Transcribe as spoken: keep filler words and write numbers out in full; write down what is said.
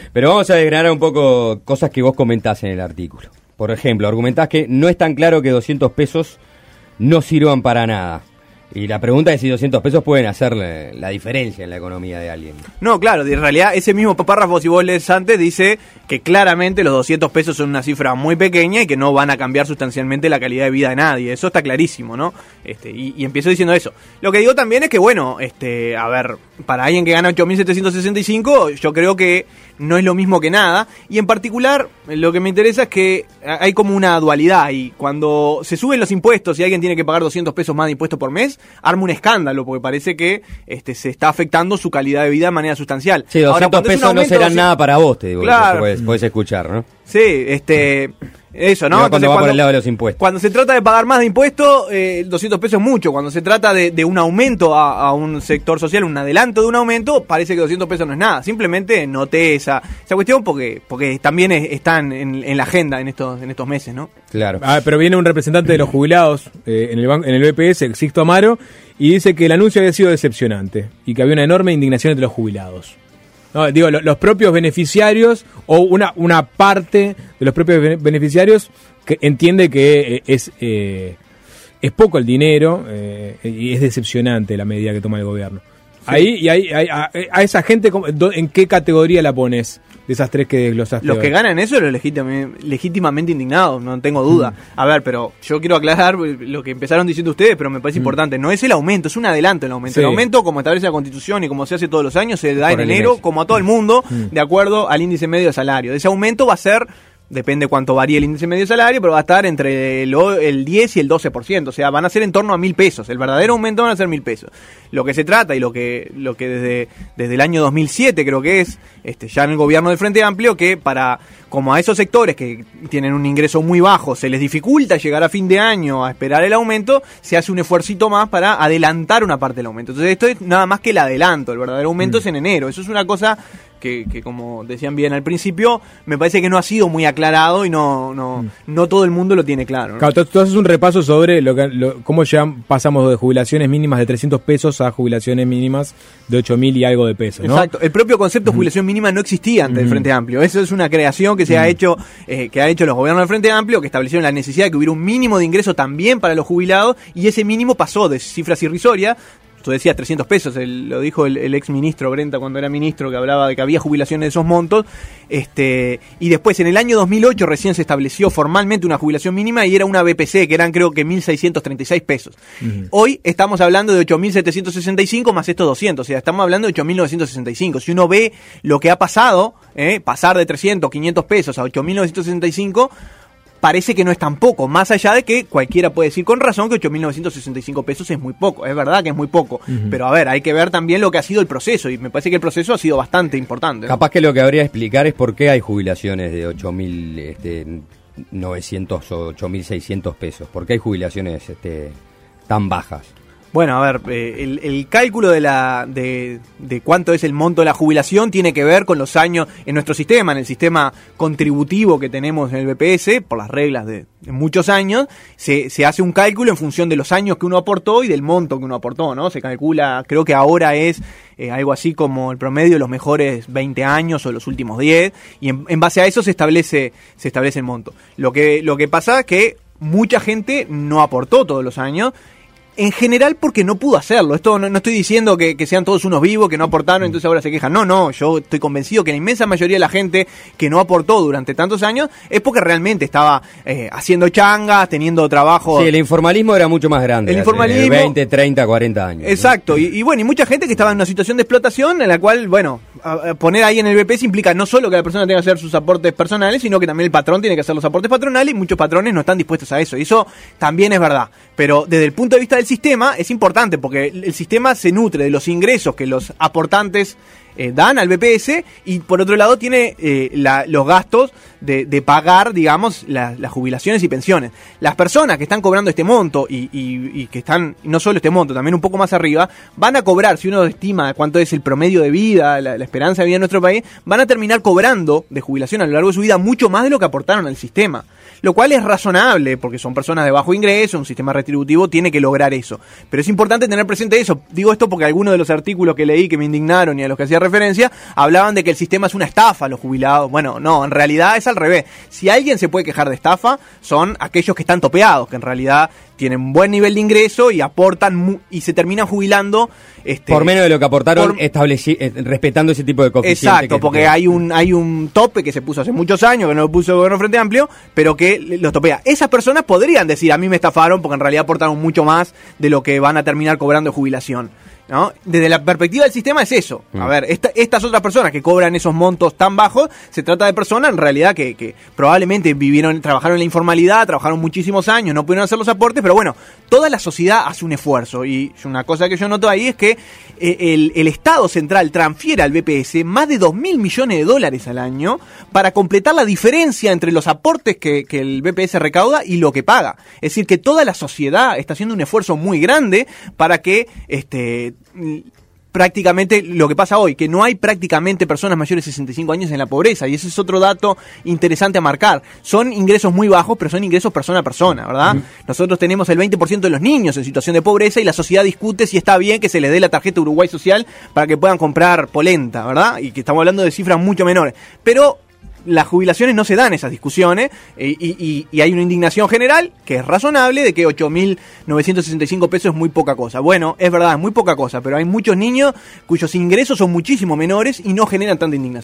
Pero vamos a desgranar un poco cosas que vos comentás en el artículo. Por ejemplo, argumentás que no es tan claro que doscientos pesos no sirvan para nada. Y la pregunta es si doscientos pesos pueden hacer la, la diferencia en la economía de alguien. No, claro, en realidad ese mismo párrafo, si vos lees antes, dice que claramente los doscientos pesos son una cifra muy pequeña y que no van a cambiar sustancialmente la calidad de vida de nadie. Eso está clarísimo, ¿no? Este, y, y empiezo diciendo eso. Lo que digo también es que, bueno, este, a ver, para alguien que gana ocho mil setecientos sesenta y cinco, yo creo que no es lo mismo que nada. Y en particular, lo que me interesa es que hay como una dualidad. Y cuando se suben los impuestos y alguien tiene que pagar doscientos pesos más de impuestos por mes, arma un escándalo, porque parece que este, se está afectando su calidad de vida de manera sustancial. Sí, doscientos Ahora, pesos no serán nada para vos, te digo. Claro. Puedes, puedes escuchar, ¿no? Sí, este... Eso, ¿no? Entonces, cuando va cuando, por el lado de los impuestos. Cuando se trata de pagar más de impuestos, eh, doscientos pesos es mucho. Cuando se trata de, de un aumento a, a un sector social, un adelanto de un aumento, parece que doscientos pesos no es nada. Simplemente noté esa, esa cuestión porque porque también es, están en, en la agenda en estos en estos meses, ¿no? Claro. Ah, pero viene un representante de los jubilados eh, en el ban- en el B P S, Sixto Amaro, y dice que el anuncio había sido decepcionante y que había una enorme indignación entre los jubilados. No, digo, lo, los propios beneficiarios o una una parte de los propios be- beneficiarios que entiende que eh, es eh, es poco el dinero eh, y es decepcionante la medida que toma el gobierno. Sí. Ahí y ahí, ahí a, a esa gente, ¿en qué categoría la pones? De esas tres que desglosaste. Los hoy. que ganan eso, los legítim- legítimamente indignados, no tengo duda. Mm. A ver, pero yo quiero aclarar lo que empezaron diciendo ustedes, pero me parece mm. importante. No es el aumento, es un adelanto el aumento. Sí. El aumento, como establece la Constitución y como se hace todos los años, se da Por en enero, como a todo el mundo, mm. de acuerdo al índice medio de salario. Ese aumento va a ser... Depende cuánto varíe el índice medio de salario, pero va a estar entre el, el diez y el doce por ciento. O sea, van a ser en torno a mil pesos. El verdadero aumento van a ser mil pesos. Lo que se trata y lo que lo que desde, desde el año dos mil siete creo que es, este ya en el gobierno del Frente Amplio, que para como a esos sectores que tienen un ingreso muy bajo se les dificulta llegar a fin de año a esperar el aumento, se hace un esfuercito más para adelantar una parte del aumento. Entonces esto es nada más que el adelanto. El verdadero aumento mm. es en enero. Eso es una cosa... Que, que como decían bien al principio, me parece que no ha sido muy aclarado y no no, mm. no todo el mundo lo tiene claro, ¿no? Claro, tú, tú haces un repaso sobre lo que, lo, cómo ya pasamos de jubilaciones mínimas de trescientos pesos a jubilaciones mínimas de ocho mil y algo de pesos, ¿no? Exacto, el propio concepto de jubilación mínima no existía ante mm. el Frente Amplio. Eso es una creación que se mm. ha hecho eh, que ha hecho los gobiernos del Frente Amplio, que establecieron la necesidad de que hubiera un mínimo de ingreso también para los jubilados, y ese mínimo pasó de cifras irrisorias. Tú decías trescientos pesos, el, lo dijo el, el ex ministro Brenta cuando era ministro, que hablaba de que había jubilaciones de esos montos, este y después en el año dos mil ocho recién se estableció formalmente una jubilación mínima y era una B P C, que eran creo que mil seiscientos treinta y seis pesos. Uh-huh. Hoy estamos hablando de ocho mil setecientos sesenta y cinco más estos doscientos, o sea, estamos hablando de ocho mil novecientos sesenta y cinco. Si uno ve lo que ha pasado, eh, pasar de trescientos, quinientos pesos a ocho mil novecientos sesenta y cinco... parece que no es tan poco, más allá de que cualquiera puede decir con razón que ocho mil novecientos sesenta y cinco pesos es muy poco, es verdad que es muy poco, uh-huh. pero a ver, hay que ver también lo que ha sido el proceso, y me parece que el proceso ha sido bastante importante, ¿no? Capaz que lo que habría que explicar es por qué hay jubilaciones de ocho mil este, novecientos o ocho mil seiscientos pesos, por qué hay jubilaciones este, tan bajas. Bueno, a ver, eh, el, el cálculo de la de, de cuánto es el monto de la jubilación tiene que ver con los años en nuestro sistema, en el sistema contributivo que tenemos en el B P S, por las reglas de, de muchos años, se, se hace un cálculo en función de los años que uno aportó y del monto que uno aportó, ¿no? Se calcula, creo que ahora es eh, algo así como el promedio de los mejores veinte años o los últimos diez, y en, en base a eso se establece se establece el monto. Lo que, lo que pasa es que mucha gente no aportó todos los años, en general porque no pudo hacerlo. Esto no, no estoy diciendo que, que sean todos unos vivos, que no aportaron, entonces ahora se quejan. No, no, yo estoy convencido que la inmensa mayoría de la gente que no aportó durante tantos años es porque realmente estaba eh, haciendo changas, teniendo trabajo. Sí, el informalismo era mucho más grande. El informalismo. veinte, treinta, cuarenta años. Exacto, ¿no? y, y bueno, y mucha gente que estaba en una situación de explotación en la cual, bueno, a, a poner ahí en el B P S implica no solo que la persona tenga que hacer sus aportes personales, sino que también el patrón tiene que hacer los aportes patronales, y muchos patrones no están dispuestos a eso. Y eso también es verdad. Pero desde el punto de vista del sistema es importante porque el sistema se nutre de los ingresos que los aportantes eh, dan al B P S, y por otro lado tiene eh, la, los gastos de, de pagar, digamos, la, las jubilaciones y pensiones. Las personas que están cobrando este monto y, y, y que están, no solo este monto, también un poco más arriba, van a cobrar, si uno estima cuánto es el promedio de vida, la, la esperanza de vida en nuestro país, van a terminar cobrando de jubilación a lo largo de su vida mucho más de lo que aportaron al sistema. Lo cual es razonable, porque son personas de bajo ingreso, un sistema retributivo tiene que lograr eso. Pero es importante tener presente eso. Digo esto porque algunos de los artículos que leí que me indignaron y a los que hacía referencia referencia, hablaban de que el sistema es una estafa a los jubilados. Bueno, no, en realidad es al revés. Si alguien se puede quejar de estafa, son aquellos que están topeados, que en realidad tienen buen nivel de ingreso y aportan mu- y se terminan jubilando este, por menos de lo que aportaron, por, estableci- eh, respetando ese tipo de coeficientes. Exacto, que, porque que, hay un hay un tope que se puso hace muchos años, que no lo puso el gobierno Frente Amplio, pero que los topea. Esas personas podrían decir, a mí me estafaron porque en realidad aportaron mucho más de lo que van a terminar cobrando de jubilación, ¿no? Desde la perspectiva del sistema es eso. A ver, esta, estas otras personas que cobran esos montos tan bajos, se trata de personas en realidad que, que probablemente vivieron, trabajaron en la informalidad, trabajaron muchísimos años, no pudieron hacer los aportes, pero bueno, toda la sociedad hace un esfuerzo. Y una cosa que yo noto ahí es que eh, el, el Estado central transfiere al B P S más de dos mil millones de dólares al año para completar la diferencia entre los aportes que, que el B P S recauda y lo que paga. Es decir, que toda la sociedad está haciendo un esfuerzo muy grande para que este prácticamente lo que pasa hoy, que no hay prácticamente personas mayores de sesenta y cinco años en la pobreza, y ese es otro dato interesante a marcar. Son ingresos muy bajos, pero son ingresos persona a persona, ¿verdad? Uh-huh. Nosotros tenemos el veinte por ciento de los niños en situación de pobreza y la sociedad discute si está bien que se les dé la tarjeta Uruguay Social para que puedan comprar polenta, ¿verdad? Y que estamos hablando de cifras mucho menores. Pero las jubilaciones no se dan esas discusiones eh, y, y, y hay una indignación general que es razonable de que ocho mil novecientos sesenta y cinco pesos es muy poca cosa. Bueno, es verdad, es muy poca cosa, pero hay muchos niños cuyos ingresos son muchísimo menores y no generan tanta indignación.